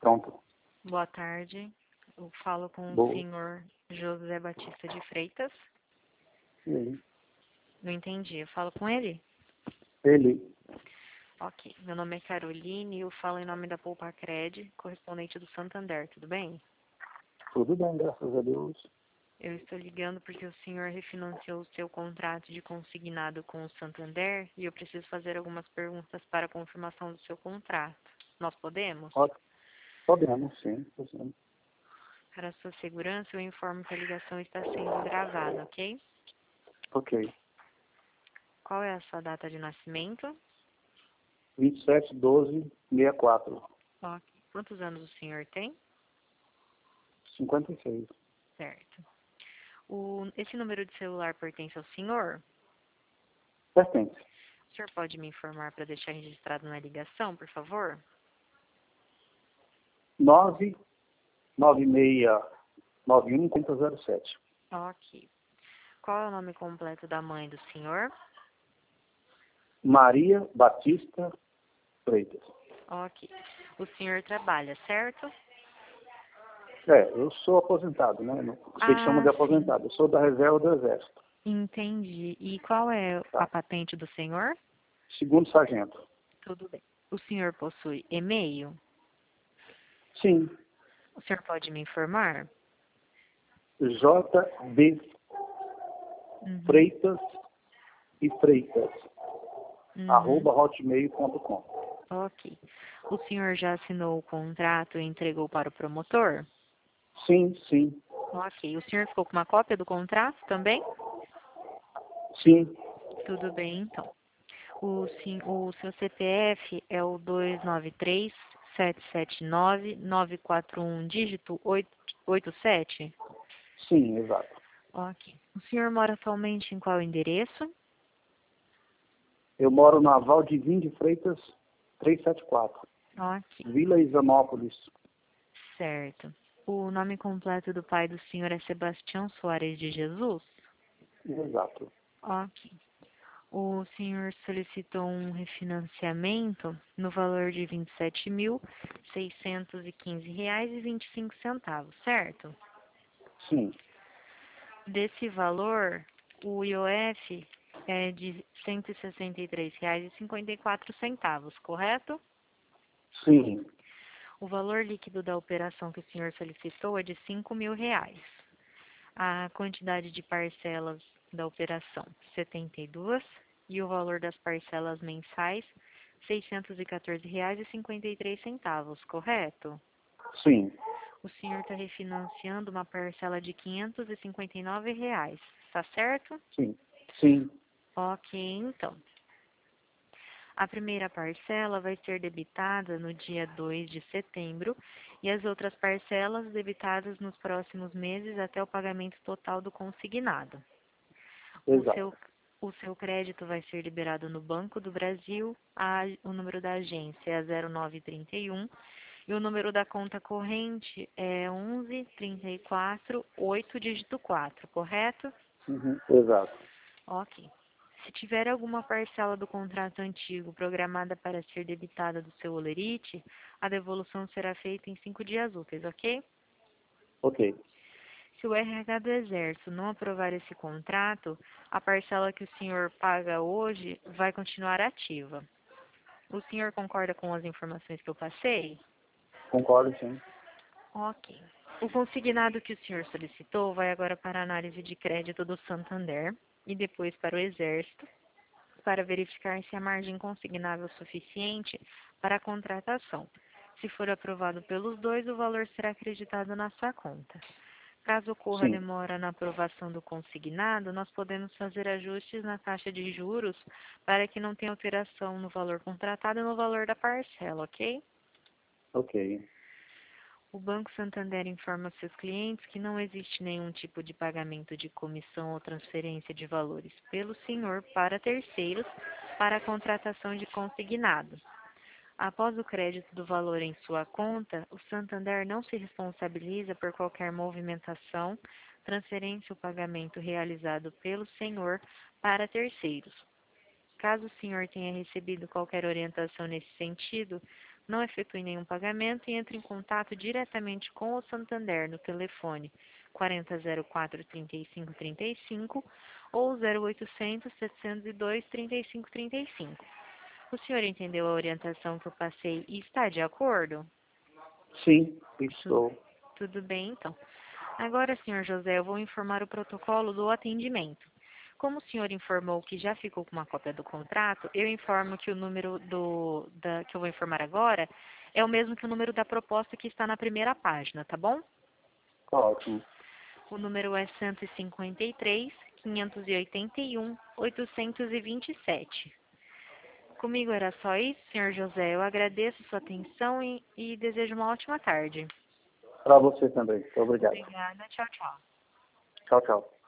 Pronto. Boa tarde. Eu falo com o Boa. senhor José Batista de Freitas. Ele. Não entendi. Eu falo com ele? Ele. Ok. Meu nome é Caroline e eu falo em nome da Poupa-Cred, correspondente do Santander. Tudo bem? Tudo bem, graças a Deus. Eu estou ligando porque o senhor refinanciou o seu contrato de consignado com o Santander e eu preciso fazer algumas perguntas para a confirmação do seu contrato. Nós podemos? Podemos, sim. Podemos. Para a sua segurança, eu informo que a ligação está sendo gravada, ok? Ok. Qual é a sua data de nascimento? 27/12/64. Ok. Quantos anos o senhor tem? 56. Certo. Esse número de celular pertence ao senhor? Pertence. O senhor pode me informar para deixar registrado na ligação, por favor? 99691-5007. Ok. Qual é o nome completo da mãe do senhor? Maria Batista Freitas. Ok. O senhor trabalha, certo? Eu sou aposentado, né? Vocês chamam de aposentado. Eu sou da reserva do Exército. Entendi. E qual é a patente do senhor? Segundo sargento. Tudo bem. O senhor possui e-mail? Sim. O senhor pode me informar? JB Freitas e Freitas. @hotmail.com. Ok. O senhor já assinou o contrato e entregou para o promotor? Sim, sim. Ok. O senhor ficou com uma cópia do contrato também? Sim. Tudo bem, então. O seu CPF é o 293-779-941, dígito 87? Sim, exato. Ok. O senhor mora atualmente em qual endereço? Eu moro na Valdivim de Freitas 374. Ok. Vila Isanópolis. Certo. O nome completo do pai do senhor é Sebastião Soares de Jesus? Exato. Ok. O senhor solicitou um refinanciamento no valor de R$ 27.615,25, certo? Sim. Desse valor, o IOF é de R$ 163,54, correto? Sim. O valor líquido da operação que o senhor solicitou é de R$ 5.000. A quantidade de parcelas da operação, 72, e o valor das parcelas mensais, R$ 614,53, correto? Sim. O senhor está refinanciando uma parcela de R$ 559, está certo? Sim. Sim. Ok, então. A primeira parcela vai ser debitada no dia 2 de setembro e as outras parcelas debitadas nos próximos meses até o pagamento total do consignado. Exato. O seu crédito vai ser liberado no Banco do Brasil, o número da agência é 0931 e o número da conta corrente é 1134-8, dígito 4, correto? Exato. Ok. Se tiver alguma parcela do contrato antigo programada para ser debitada do seu holerite, a devolução será feita em 5 dias úteis, ok? Ok. Se o RH do Exército não aprovar esse contrato, a parcela que o senhor paga hoje vai continuar ativa. O senhor concorda com as informações que eu passei? Concordo, sim. Ok. O consignado que o senhor solicitou vai agora para a análise de crédito do Santander e depois para o Exército, para verificar se a margem consignável é suficiente para a contratação. Se for aprovado pelos dois, o valor será acreditado na sua conta. Caso ocorra Sim. demora na aprovação do consignado, nós podemos fazer ajustes na taxa de juros para que não tenha alteração no valor contratado e no valor da parcela, ok? Ok. O Banco Santander informa seus clientes que não existe nenhum tipo de pagamento de comissão ou transferência de valores pelo senhor para terceiros para a contratação de consignado. Após o crédito do valor em sua conta, o Santander não se responsabiliza por qualquer movimentação, transferência ou pagamento realizado pelo senhor para terceiros. Caso o senhor tenha recebido qualquer orientação nesse sentido, não efetue nenhum pagamento e entre em contato diretamente com o Santander no telefone 4004-3535 ou 0800-702-3535. O senhor entendeu a orientação que eu passei e está de acordo? Sim, estou. Tudo bem, então. Agora, senhor José, eu vou informar o protocolo do atendimento. Como o senhor informou que já ficou com uma cópia do contrato, eu informo que o número que eu vou informar agora é o mesmo que o número da proposta que está na primeira página, tá bom? Ótimo. O número é 153-581-827. Comigo era só isso, senhor José. Eu agradeço sua atenção e desejo uma ótima tarde. Para você também. Muito obrigado. Obrigada. Tchau, tchau. Tchau, tchau.